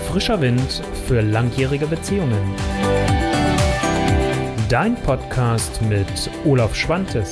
Frischer Wind für langjährige Beziehungen. Dein Podcast mit Olaf Schwantes.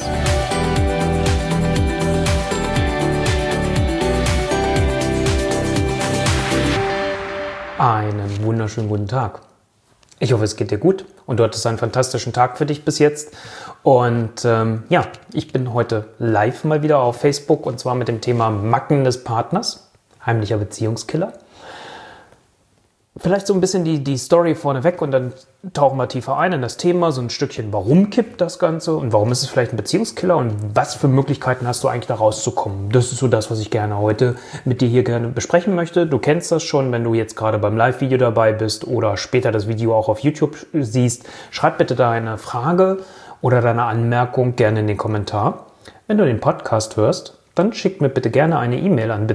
Einen wunderschönen guten Tag. Ich hoffe, es geht dir gut und du hattest einen fantastischen Tag für dich bis jetzt. Und ich bin heute live mal wieder auf Facebook und zwar mit dem Thema Macken des Partners, heimlicher Beziehungskiller. Vielleicht so ein bisschen die Story vorneweg und dann tauchen wir tiefer ein in das Thema, so ein Stückchen, warum kippt das Ganze und warum ist es vielleicht ein Beziehungskiller und was für Möglichkeiten hast du eigentlich da rauszukommen. Das ist so das, was ich gerne heute mit dir hier gerne besprechen möchte. Du kennst das schon, wenn du jetzt gerade beim Live-Video dabei bist oder später das Video auch auf YouTube siehst. Schreib bitte deine Frage oder deine Anmerkung gerne in den Kommentar. Wenn du den Podcast hörst, dann schick mir bitte gerne eine E-Mail an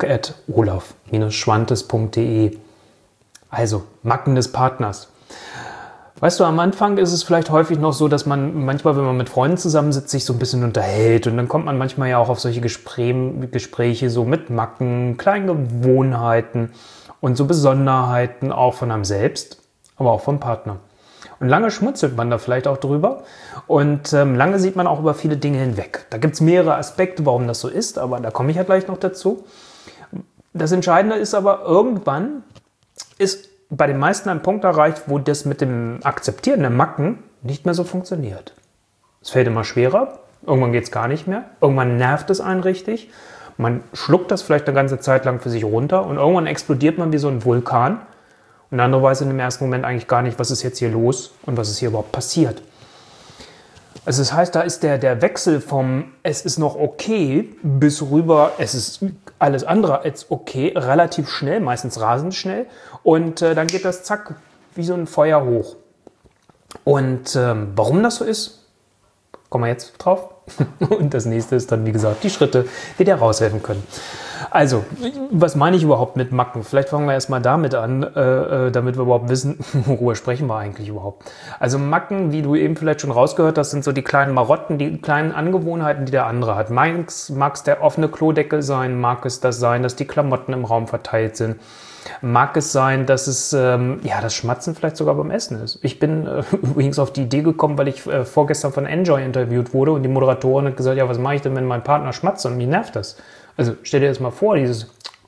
beziehung@olaf-schwantes.de. Also, Macken des Partners. Weißt du, am Anfang ist es vielleicht häufig noch so, dass man manchmal, wenn man mit Freunden zusammensitzt, sich so ein bisschen unterhält. Und dann kommt man manchmal ja auch auf solche Gespräche so mit Macken, kleinen Gewohnheiten und so Besonderheiten auch von einem selbst, aber auch vom Partner. Und lange schmunzelt man da vielleicht auch drüber und lange sieht man auch über viele Dinge hinweg. Da gibt es mehrere Aspekte, warum das so ist, aber da komme ich ja gleich noch dazu. Das Entscheidende ist aber, irgendwann ist bei den meisten ein Punkt erreicht, wo das mit dem Akzeptieren der Macken nicht mehr so funktioniert. Es fällt immer schwerer, irgendwann geht es gar nicht mehr, irgendwann nervt es einen richtig, man schluckt das vielleicht eine ganze Zeit lang für sich runter und irgendwann explodiert man wie so ein Vulkan und andere weiß in dem ersten Moment eigentlich gar nicht, was ist jetzt hier los und was ist hier überhaupt passiert. Also das heißt, da ist der Wechsel vom es ist noch okay bis rüber, es ist alles andere als okay, relativ schnell, meistens rasend schnell. Und dann geht das zack, wie so ein Feuer hoch. Und warum das so ist, kommen wir jetzt drauf. Und das nächste ist dann, wie gesagt, die Schritte, die dir raushelfen können. Also, was meine ich überhaupt mit Macken? Vielleicht fangen wir erstmal damit an, damit wir überhaupt wissen, worüber sprechen wir eigentlich überhaupt. Also Macken, wie du eben vielleicht schon rausgehört hast, sind so die kleinen Marotten, die kleinen Angewohnheiten, die der andere hat. Mag es der offene Klodeckel sein, mag es das sein, dass die Klamotten im Raum verteilt sind. Mag es sein, dass es das Schmatzen vielleicht sogar beim Essen ist. Ich bin übrigens auf die Idee gekommen, weil ich vorgestern von Enjoy interviewt wurde und die Moderatorin hat gesagt, ja, was mache ich denn, wenn mein Partner schmatzt und mich nervt das? Also stell dir das mal vor, das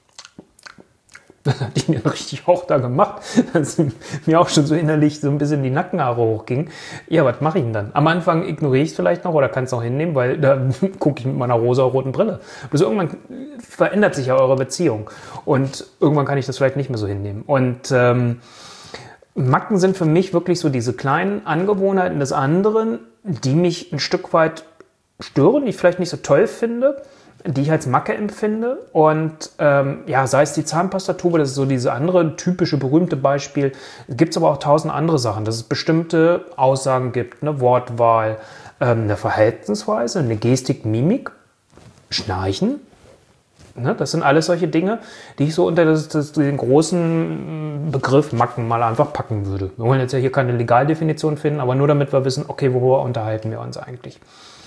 hat die mir richtig auch da gemacht, dass mir auch schon so innerlich so ein bisschen die Nackenhaare hochgingen. Ja, was mache ich denn dann? Am Anfang ignoriere ich es vielleicht noch oder kann es noch hinnehmen, weil da gucke ich mit meiner rosa-roten Brille. Bloß irgendwann verändert sich ja eure Beziehung und irgendwann kann ich das vielleicht nicht mehr so hinnehmen. Und Macken sind für mich wirklich so diese kleinen Angewohnheiten des anderen, die mich ein Stück weit stören, die ich vielleicht nicht so toll finde, die ich als Macke empfinde und sei es die Zahnpastatube, das ist so diese andere typische, berühmte Beispiel. Es gibt aber auch 1000 andere Sachen, dass es bestimmte Aussagen gibt, eine Wortwahl, eine Verhaltensweise, eine Gestik, Mimik, Schnarchen. Ne? Das sind alles solche Dinge, die ich so unter den großen Begriff Macken mal einfach packen würde. Wir wollen jetzt ja hier keine Legaldefinition finden, aber nur damit wir wissen, okay, worüber unterhalten wir uns eigentlich.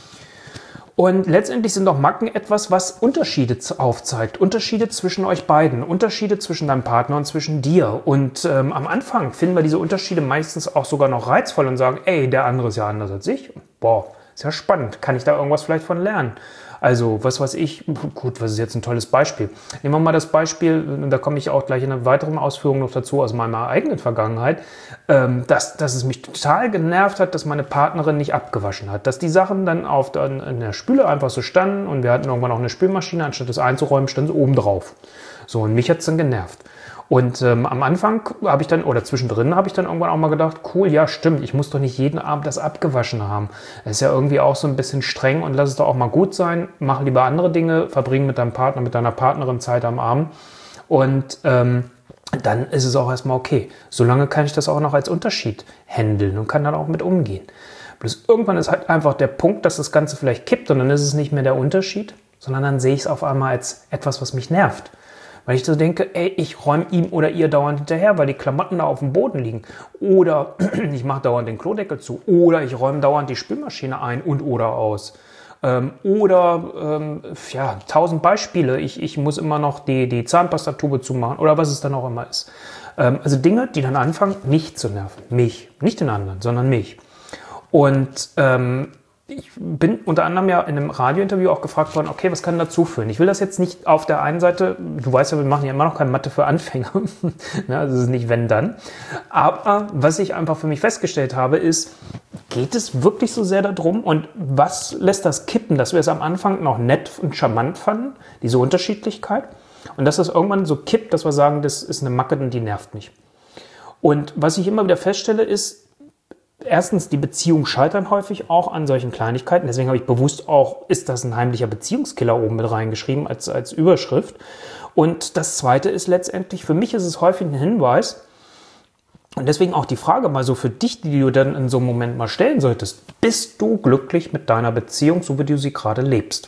Und letztendlich sind auch Macken etwas, was Unterschiede aufzeigt. Unterschiede zwischen euch beiden, Unterschiede zwischen deinem Partner und zwischen dir. Und am Anfang finden wir diese Unterschiede meistens auch sogar noch reizvoll und sagen, ey, der andere ist ja anders als ich. Boah, ist ja spannend. Kann ich da irgendwas vielleicht von lernen? Also, was weiß ich, gut, was ist jetzt ein tolles Beispiel? Nehmen wir mal das Beispiel, und da komme ich auch gleich in einer weiteren Ausführung noch dazu aus meiner eigenen Vergangenheit, dass es mich total genervt hat, dass meine Partnerin nicht abgewaschen hat. Dass die Sachen dann in der Spüle einfach so standen und wir hatten irgendwann noch eine Spülmaschine, anstatt das einzuräumen, stand es oben drauf. So, und mich hat es dann genervt. Und am Anfang zwischendrin habe ich dann irgendwann auch mal gedacht, cool, ja stimmt, ich muss doch nicht jeden Abend das abgewaschen haben. Das ist ja irgendwie auch so ein bisschen streng und lass es doch auch mal gut sein. Mach lieber andere Dinge, verbring mit deinem Partner, mit deiner Partnerin Zeit am Abend und dann ist es auch erstmal okay. Solange kann ich das auch noch als Unterschied handeln und kann dann auch mit umgehen. Bloß irgendwann ist halt einfach der Punkt, dass das Ganze vielleicht kippt und dann ist es nicht mehr der Unterschied, sondern dann sehe ich es auf einmal als etwas, was mich nervt. Weil ich so denke, ey, ich räume ihm oder ihr dauernd hinterher, weil die Klamotten da auf dem Boden liegen. Oder ich mache dauernd den Klodeckel zu. Oder ich räume dauernd die Spülmaschine ein und oder aus. Oder 1000 Beispiele. Ich muss immer noch die Zahnpastatube zumachen oder was es dann auch immer ist. Also Dinge, die dann anfangen, mich zu nerven. Mich. Nicht den anderen, sondern mich. Und ich bin unter anderem ja in einem Radiointerview auch gefragt worden, okay, was kann dazu führen? Ich will das jetzt nicht auf der einen Seite, du weißt ja, wir machen ja immer noch keine Mathe für Anfänger, also es ist nicht wenn, dann. Aber was ich einfach für mich festgestellt habe, ist, geht es wirklich so sehr darum und was lässt das kippen, dass wir es am Anfang noch nett und charmant fanden, diese Unterschiedlichkeit, und dass das irgendwann so kippt, dass wir sagen, das ist eine Macke und die nervt mich. Und was ich immer wieder feststelle, ist, erstens, die Beziehungen scheitern häufig auch an solchen Kleinigkeiten. Deswegen habe ich bewusst auch, ist das ein heimlicher Beziehungskiller oben mit reingeschrieben als Überschrift. Und das Zweite ist letztendlich, für mich ist es häufig ein Hinweis, und deswegen auch die Frage mal so für dich, die du dann in so einem Moment mal stellen solltest. Bist du glücklich mit deiner Beziehung, so wie du sie gerade lebst?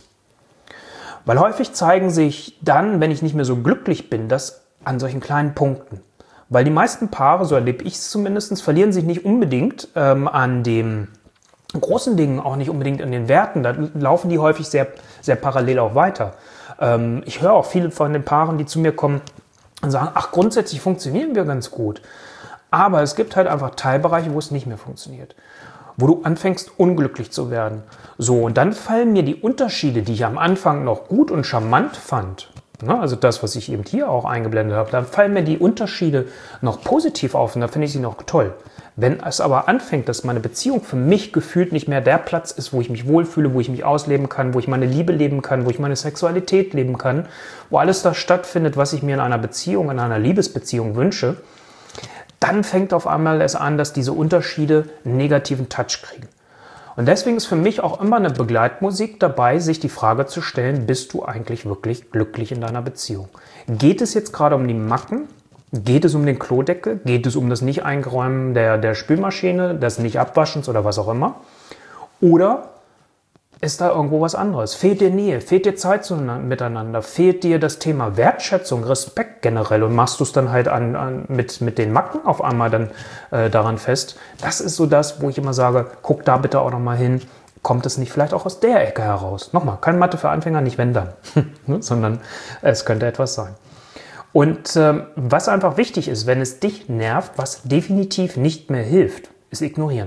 Weil häufig zeigen sich dann, wenn ich nicht mehr so glücklich bin, das an solchen kleinen Punkten. Weil die meisten Paare, so erlebe ich es zumindest, verlieren sich nicht unbedingt an den großen Dingen, auch nicht unbedingt an den Werten. Da laufen die häufig sehr, sehr parallel auch weiter. Ich höre auch viele von den Paaren, die zu mir kommen und sagen, ach, grundsätzlich funktionieren wir ganz gut. Aber es gibt halt einfach Teilbereiche, wo es nicht mehr funktioniert. Wo du anfängst, unglücklich zu werden. So, und dann fallen mir die Unterschiede, die ich am Anfang noch gut und charmant fand, also das, was ich eben hier auch eingeblendet habe, dann fallen mir die Unterschiede noch positiv auf und da finde ich sie noch toll. Wenn es aber anfängt, dass meine Beziehung für mich gefühlt nicht mehr der Platz ist, wo ich mich wohlfühle, wo ich mich ausleben kann, wo ich meine Liebe leben kann, wo ich meine Sexualität leben kann, wo alles das stattfindet, was ich mir in einer Beziehung, in einer Liebesbeziehung wünsche, dann fängt auf einmal es an, dass diese Unterschiede einen negativen Touch kriegen. Und deswegen ist für mich auch immer eine Begleitmusik dabei, sich die Frage zu stellen, bist du eigentlich wirklich glücklich in deiner Beziehung? Geht es jetzt gerade um die Macken? Geht es um den Klodeckel? Geht es um das Nicht-Einräumen der Spülmaschine, des Nicht-Abwaschens oder was auch immer? Oder ist da irgendwo was anderes? Fehlt dir Nähe? Fehlt dir Zeit miteinander? Fehlt dir das Thema Wertschätzung, Respekt generell? Und machst du es dann halt mit den Macken auf einmal dann daran fest? Das ist so das, wo ich immer sage, guck da bitte auch nochmal hin. Kommt es nicht vielleicht auch aus der Ecke heraus? Nochmal, kein Mathe für Anfänger, nicht wenn dann, sondern es könnte etwas sein. Und was einfach wichtig ist, wenn es dich nervt, was definitiv nicht mehr hilft, ist ignorieren.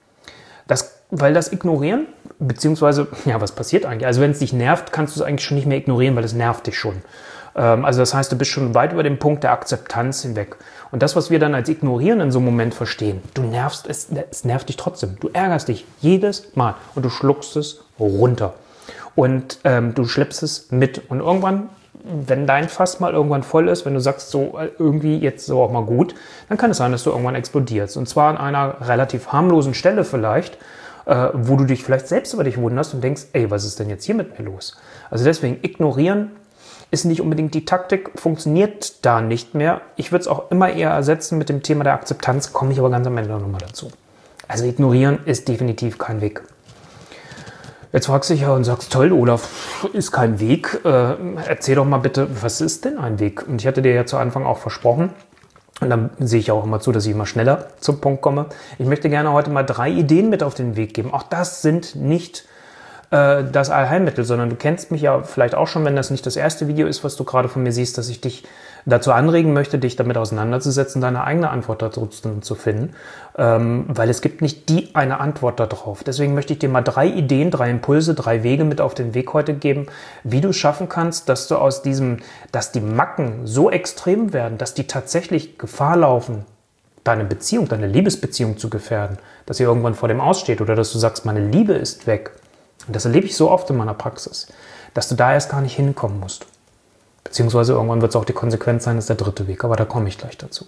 Weil das Ignorieren, beziehungsweise, ja, was passiert eigentlich? Also wenn es dich nervt, kannst du es eigentlich schon nicht mehr ignorieren, weil es nervt dich schon. Also das heißt, du bist schon weit über den Punkt der Akzeptanz hinweg. Und das, was wir dann als Ignorieren in so einem Moment verstehen, du nervst, es nervt dich trotzdem. Du ärgerst dich jedes Mal und du schluckst es runter. Und du schleppst es mit. Und irgendwann, wenn dein Fass mal irgendwann voll ist, wenn du sagst, so irgendwie jetzt so auch mal gut, dann kann es sein, dass du irgendwann explodierst. Und zwar an einer relativ harmlosen Stelle vielleicht, wo du dich vielleicht selbst über dich wunderst und denkst, ey, was ist denn jetzt hier mit mir los? Also deswegen, ignorieren ist nicht unbedingt die Taktik, funktioniert da nicht mehr. Ich würde es auch immer eher ersetzen mit dem Thema der Akzeptanz, komme ich aber ganz am Ende nochmal dazu. Also ignorieren ist definitiv kein Weg. Jetzt fragst du dich ja und sagst, toll, Olaf, ist kein Weg. Erzähl doch mal bitte, was ist denn ein Weg? Und ich hatte dir ja zu Anfang auch versprochen, und dann sehe ich auch immer zu, dass ich immer schneller zum Punkt komme. Ich möchte gerne heute mal 3 Ideen mit auf den Weg geben. Auch das sind nicht das Allheilmittel, sondern du kennst mich ja vielleicht auch schon, wenn das nicht das erste Video ist, was du gerade von mir siehst, dass ich dich dazu anregen möchte, dich damit auseinanderzusetzen, deine eigene Antwort dazu zu finden, weil es gibt nicht die eine Antwort darauf. Deswegen möchte ich dir mal 3 Ideen, 3 Impulse, 3 Wege mit auf den Weg heute geben, wie du es schaffen kannst, dass du aus dass die Macken so extrem werden, dass die tatsächlich Gefahr laufen, deine Beziehung, deine Liebesbeziehung zu gefährden, dass sie irgendwann vor dem aussteht oder dass du sagst, meine Liebe ist weg. Und das erlebe ich so oft in meiner Praxis, dass du da erst gar nicht hinkommen musst. Beziehungsweise irgendwann wird es auch die Konsequenz sein, das ist der 3. Weg, aber da komme ich gleich dazu.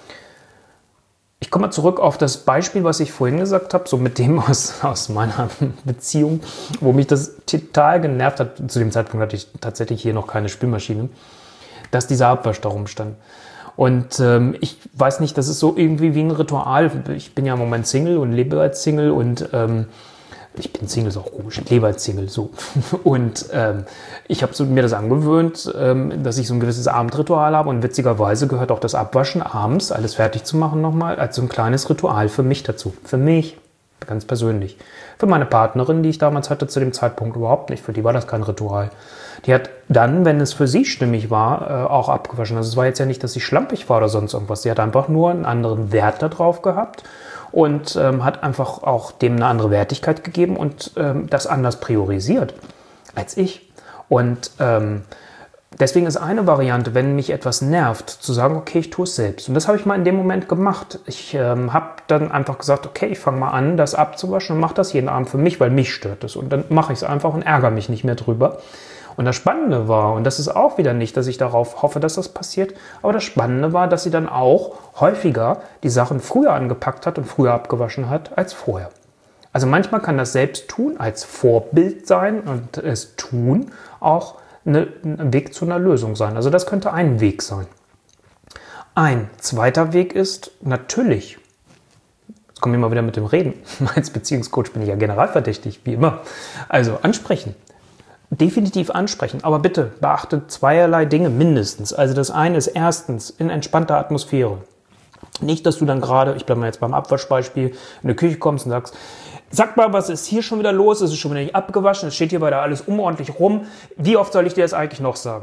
Ich komme mal zurück auf das Beispiel, was ich vorhin gesagt habe, so mit dem aus meiner Beziehung, wo mich das total genervt hat. Zu dem Zeitpunkt hatte ich tatsächlich hier noch keine Spülmaschine, dass dieser Abwasch da rumstand. Und ich weiß nicht, das ist so irgendwie wie ein Ritual. Ich bin ja im Moment Single und lebe als Single und ich bin Single, ist auch komisch, ich lebe als Single, so. Und ich habe mir das angewöhnt, dass ich so ein gewisses Abendritual habe und witzigerweise gehört auch das Abwaschen abends, alles fertig zu machen nochmal, als so ein kleines Ritual für mich dazu. Für mich, ganz persönlich. Für meine Partnerin, die ich damals hatte, zu dem Zeitpunkt überhaupt nicht. Für die war das kein Ritual. Die hat dann, wenn es für sie stimmig war, auch abgewaschen. Also es war jetzt ja nicht, dass sie schlampig war oder sonst irgendwas. Sie hat einfach nur einen anderen Wert da drauf gehabt und hat einfach auch dem eine andere Wertigkeit gegeben und das anders priorisiert als ich. Und deswegen ist eine Variante, wenn mich etwas nervt, zu sagen, okay, ich tue es selbst. Und das habe ich mal in dem Moment gemacht. Ich habe dann einfach gesagt, okay, ich fange mal an, das abzuwaschen und mache das jeden Abend für mich, weil mich stört es. Und dann mache ich es einfach und ärgere mich nicht mehr drüber. Und das Spannende war, und das ist auch wieder nicht, dass ich darauf hoffe, dass das passiert, aber das Spannende war, dass sie dann auch häufiger die Sachen früher angepackt hat und früher abgewaschen hat als vorher. Also manchmal kann das Selbsttun als Vorbild sein und es tun auch ein Weg zu einer Lösung sein. Also das könnte ein Weg sein. Ein zweiter Weg ist natürlich, jetzt kommen wir mal wieder mit dem Reden, als Beziehungscoach bin ich ja generalverdächtig, wie immer, also ansprechen. Definitiv ansprechen, aber bitte beachtet zweierlei Dinge mindestens. Also das eine ist erstens in entspannter Atmosphäre. Nicht, dass du dann gerade, ich bleibe mal jetzt beim Abwaschbeispiel, in die Küche kommst und sagst, sag mal, was ist hier schon wieder los? Es ist schon wieder nicht abgewaschen, es steht hier weiter alles unordentlich rum. Wie oft soll ich dir das eigentlich noch sagen?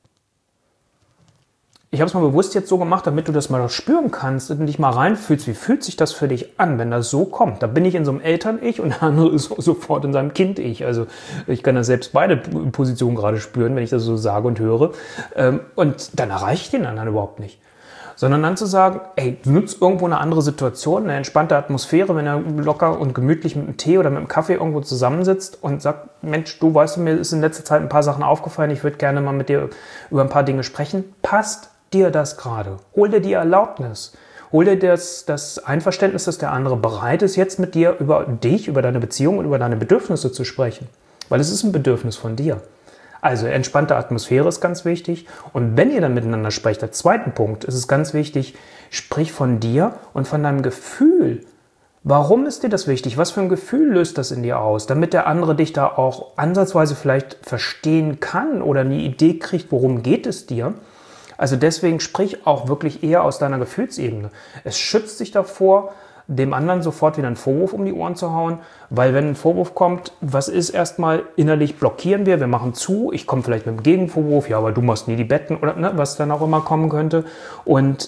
Ich habe es mal bewusst jetzt so gemacht, damit du das mal spüren kannst und dich mal reinfühlst. Wie fühlt sich das für dich an, wenn das so kommt? Da bin ich in so einem Eltern-Ich und der andere ist sofort in seinem Kind-Ich. Also ich kann da selbst beide Positionen gerade spüren, wenn ich das so sage und höre. Und dann erreiche ich den anderen überhaupt nicht. Sondern dann zu sagen, ey, du nutzt irgendwo eine andere Situation, eine entspannte Atmosphäre, wenn er locker und gemütlich mit einem Tee oder mit einem Kaffee irgendwo zusammensitzt und sagt, Mensch, du weißt, mir ist in letzter Zeit ein paar Sachen aufgefallen, ich würde gerne mal mit dir über ein paar Dinge sprechen. Passt dir das gerade? Hol dir die Erlaubnis. Hol dir das Einverständnis, dass der andere bereit ist, jetzt mit dir über dich, über deine Beziehung und über deine Bedürfnisse zu sprechen. Weil es ist ein Bedürfnis von dir. Also entspannte Atmosphäre ist ganz wichtig. Und wenn ihr dann miteinander sprecht, der zweite Punkt, ist es ganz wichtig, sprich von dir und von deinem Gefühl. Warum ist dir das wichtig? Was für ein Gefühl löst das in dir aus? Damit der andere dich da auch ansatzweise vielleicht verstehen kann oder eine Idee kriegt, worum geht es dir. Also deswegen sprich auch wirklich eher aus deiner Gefühlsebene. Es schützt dich davor, dem anderen sofort wieder einen Vorwurf um die Ohren zu hauen, weil wenn ein Vorwurf kommt, was ist erstmal innerlich blockieren wir machen zu, ich komme vielleicht mit einem Gegenvorwurf, ja, aber du machst nie die Betten oder ne, was dann auch immer kommen könnte und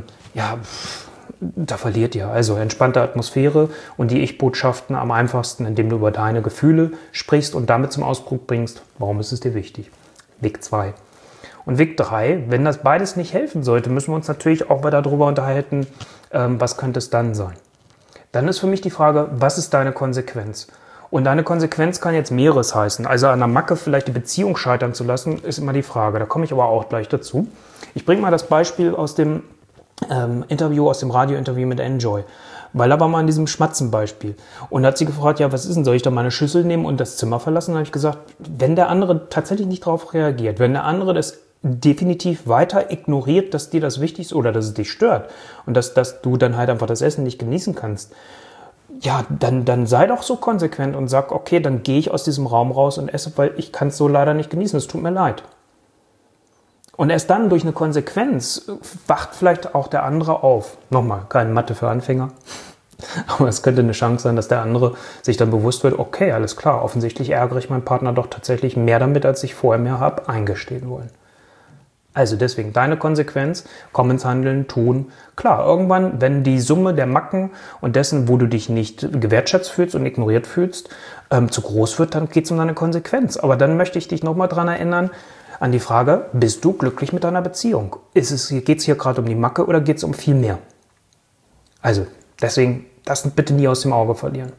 da verliert ihr. Also entspannte Atmosphäre und die Ich-Botschaften am einfachsten, indem du über deine Gefühle sprichst und damit zum Ausdruck bringst, warum ist es dir wichtig. Weg 2. Und Weg 3, wenn das beides nicht helfen sollte, müssen wir uns natürlich auch weiter darüber unterhalten, was könnte es dann sein. Dann ist für mich die Frage, was ist deine Konsequenz? Und deine Konsequenz kann jetzt mehreres heißen. Also an der Macke vielleicht die Beziehung scheitern zu lassen, ist immer die Frage. Da komme ich aber auch gleich dazu. Ich bringe mal das Beispiel aus dem aus dem Radiointerview mit Enjoy. Weil da war mal in diesem Schmatzenbeispiel. Und da hat sie gefragt, ja, was ist denn, soll ich da meine Schüssel nehmen und das Zimmer verlassen? Da habe ich gesagt, wenn der andere tatsächlich nicht darauf reagiert, wenn der andere das definitiv weiter ignoriert, dass dir das wichtig ist oder dass es dich stört und dass du dann halt einfach das Essen nicht genießen kannst, ja, dann sei doch so konsequent und sag, okay, dann gehe ich aus diesem Raum raus und esse, weil ich kann es so leider nicht genießen, es tut mir leid. Und erst dann durch eine Konsequenz wacht vielleicht auch der andere auf. Nochmal, keine Mathe für Anfänger. Aber es könnte eine Chance sein, dass der andere sich dann bewusst wird, okay, alles klar, offensichtlich ärgere ich meinen Partner doch tatsächlich mehr damit, als ich vorher mir habe eingestehen wollen. Also deswegen deine Konsequenz, komm ins Handeln, tun. Klar, irgendwann, wenn die Summe der Macken und dessen, wo du dich nicht gewertschätzt fühlst und ignoriert fühlst, zu groß wird, dann geht es um deine Konsequenz. Aber dann möchte ich dich nochmal dran erinnern, an die Frage, bist du glücklich mit deiner Beziehung? Geht es hier gerade um die Macke oder geht es um viel mehr? Also deswegen, das bitte nie aus dem Auge verlieren.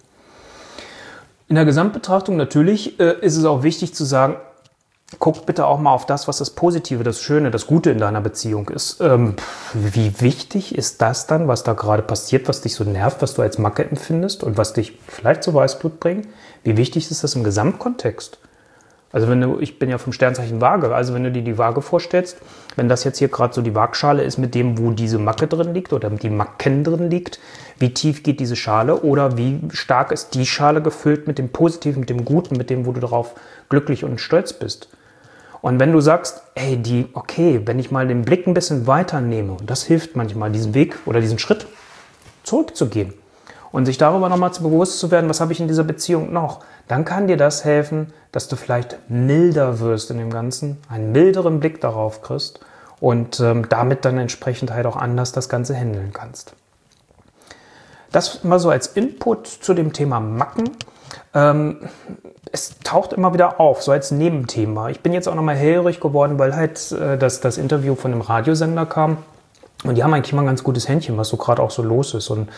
In der Gesamtbetrachtung natürlich ist es auch wichtig zu sagen, guck bitte auch mal auf das, was das Positive, das Schöne, das Gute in deiner Beziehung ist. Wie wichtig ist das dann, was da gerade passiert, was dich so nervt, was du als Macke empfindest und was dich vielleicht zu Weißblut bringt? Wie wichtig ist das im Gesamtkontext? Also ich bin ja vom Sternzeichen Waage, also wenn du dir die Waage vorstellst, wenn das jetzt hier gerade so die Waagschale ist mit dem, wo diese Macke drin liegt oder die Macken drin liegt, wie tief geht diese Schale oder wie stark ist die Schale gefüllt mit dem Positiven, mit dem Guten, mit dem, wo du darauf glücklich und stolz bist. Und wenn du sagst, wenn ich mal den Blick ein bisschen weiter nehme, und das hilft manchmal, diesen Weg oder diesen Schritt zurückzugehen und sich darüber nochmal bewusst zu werden, was habe ich in dieser Beziehung noch, dann kann dir das helfen, dass du vielleicht milder wirst in dem Ganzen, einen milderen Blick darauf kriegst und damit dann entsprechend halt auch anders das Ganze handeln kannst. Das mal so als Input zu dem Thema Macken. Es taucht immer wieder auf, so als Nebenthema. Ich bin jetzt auch nochmal hellhörig geworden, weil halt das Interview von einem Radiosender kam. Und die haben eigentlich immer ein ganz gutes Händchen, was so gerade auch so los ist. Und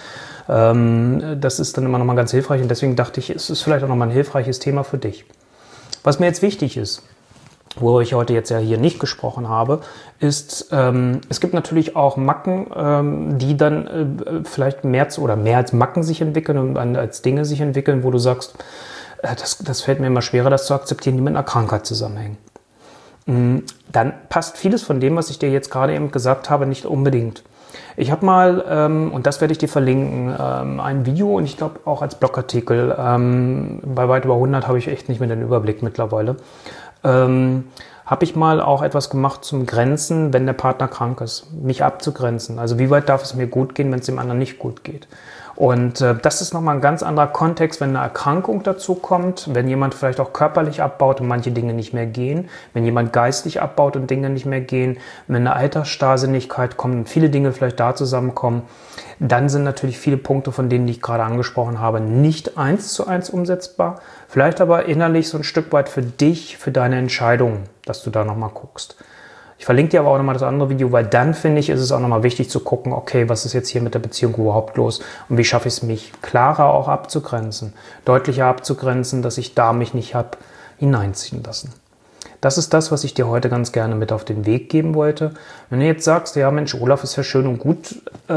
das ist dann immer nochmal ganz hilfreich. Und deswegen dachte ich, es ist vielleicht auch nochmal ein hilfreiches Thema für dich. Was mir jetzt wichtig ist, wo ich heute jetzt ja hier nicht gesprochen habe, ist, es gibt natürlich auch Macken, die dann vielleicht mehr als Macken sich entwickeln und als Dinge sich entwickeln, wo du sagst, das fällt mir immer schwerer, das zu akzeptieren, die mit einer Krankheit zusammenhängen. Dann passt vieles von dem, was ich dir jetzt gerade eben gesagt habe, nicht unbedingt. Ich habe mal, und das werde ich dir verlinken, ein Video und ich glaube auch als Blogartikel, bei weit über 100 habe ich echt nicht mehr den Überblick mittlerweile, habe ich mal auch etwas gemacht zum Grenzen, wenn der Partner krank ist, mich abzugrenzen. Also wie weit darf es mir gut gehen, wenn es dem anderen nicht gut geht. Und das ist nochmal ein ganz anderer Kontext, wenn eine Erkrankung dazu kommt, wenn jemand vielleicht auch körperlich abbaut und manche Dinge nicht mehr gehen, wenn jemand geistig abbaut und Dinge nicht mehr gehen, wenn eine Altersstarrsinnigkeit kommt und viele Dinge vielleicht da zusammenkommen, dann sind natürlich viele Punkte von denen, die ich gerade angesprochen habe, nicht 1:1 umsetzbar, vielleicht aber innerlich so ein Stück weit für dich, für deine Entscheidung, dass du da nochmal guckst. Ich verlinke dir aber auch nochmal das andere Video, weil dann finde ich, ist es auch nochmal wichtig zu gucken, okay, was ist jetzt hier mit der Beziehung überhaupt los und wie schaffe ich es, mich klarer auch abzugrenzen, deutlicher abzugrenzen, dass ich da mich nicht habe hineinziehen lassen. Das ist das, was ich dir heute ganz gerne mit auf den Weg geben wollte. Wenn du jetzt sagst, ja Mensch, Olaf ist ja schön und gut,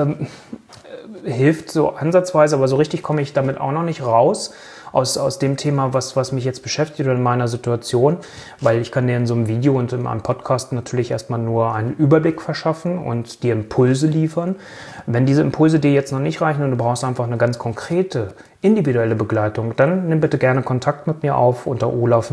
hilft so ansatzweise, aber so richtig komme ich damit auch noch nicht raus, aus dem Thema, was mich jetzt beschäftigt oder in meiner Situation, weil ich kann dir in so einem Video und in einem Podcast natürlich erstmal nur einen Überblick verschaffen und dir Impulse liefern. Wenn diese Impulse dir jetzt noch nicht reichen und du brauchst einfach eine ganz konkrete, individuelle Begleitung, dann nimm bitte gerne Kontakt mit mir auf unter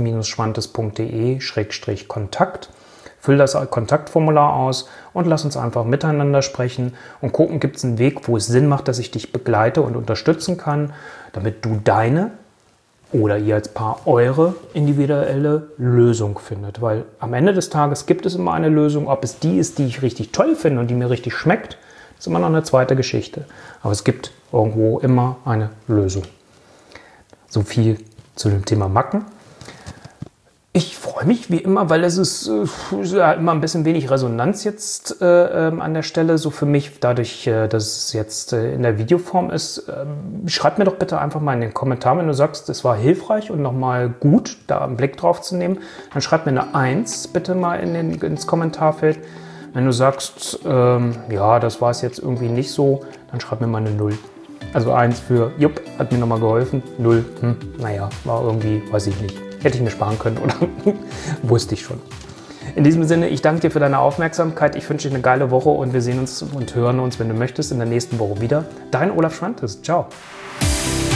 olaf-schwantes.de/Kontakt. Füll das Kontaktformular aus und lass uns einfach miteinander sprechen und gucken, gibt es einen Weg, wo es Sinn macht, dass ich dich begleite und unterstützen kann, damit du deine oder ihr als Paar eure individuelle Lösung findet. Weil am Ende des Tages gibt es immer eine Lösung. Ob es die ist, die ich richtig toll finde und die mir richtig schmeckt, ist immer noch eine zweite Geschichte. Aber es gibt irgendwo immer eine Lösung. So viel zu dem Thema Macken. Ich freue mich wie immer, weil es ist immer ein bisschen wenig Resonanz jetzt an der Stelle, so für mich, dadurch, dass es jetzt in der Videoform ist. Schreib mir doch bitte einfach mal in den Kommentaren, wenn du sagst, es war hilfreich und nochmal gut, da einen Blick drauf zu nehmen. Dann schreib mir eine 1 bitte mal ins Kommentarfeld. Wenn du sagst, ja, das war es jetzt irgendwie nicht so, dann schreib mir mal eine 0. Also 1 für, jupp, hat mir nochmal geholfen, 0, naja, war irgendwie, weiß ich nicht. Hätte ich mir sparen können oder wusste ich schon. In diesem Sinne, ich danke dir für deine Aufmerksamkeit. Ich wünsche dir eine geile Woche und wir sehen uns und hören uns, wenn du möchtest, in der nächsten Woche wieder. Dein Olaf Schwantes. Ciao.